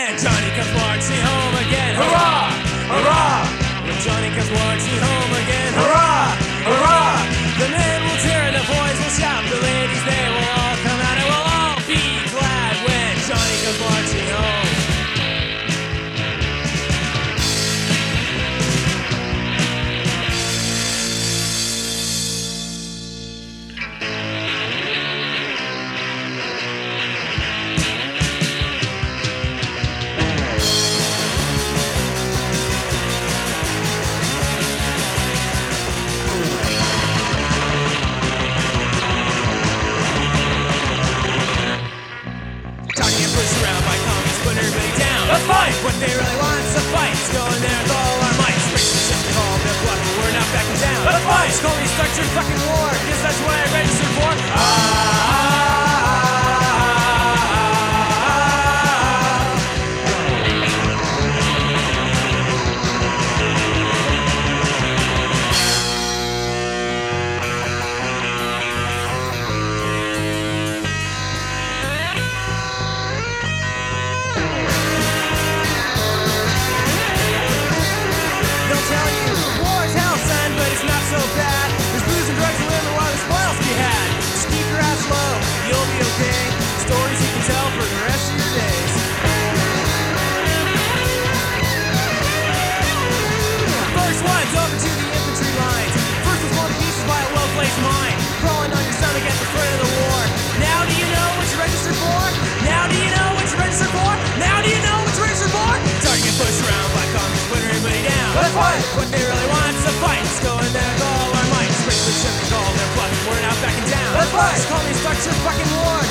when Johnny comes marching home again. Hurrah! Hurrah! When Johnny comes marching home again. Hurrah! Hurrah! The men will cheer, the boys will shout, the ladies they will all come out, and we'll all be glad when Johnny comes marching home. Let's fight! What they really want's a fight. Let's go in there with all our might. Break the ship, call their bluff, but we're not backing down. Let's fight! Just call me, start your fucking war, because that's what I registered for. Stories you can tell for the rest of your days. First one's over to the infantry lines. First was blown to pieces by a well-placed mine, crawling on your stomach at the front of the war. Now do you know what you registered for? Now do you know what you registered for? Now do you know what you registered for? Starting to get pushed around by communists, putting everybody down. Let's fight! What they really want's a fight. Let's go in there with all our might. Break the ship and call their bluff, we're not backing down. Let's fight! Just call me, start your fucking war.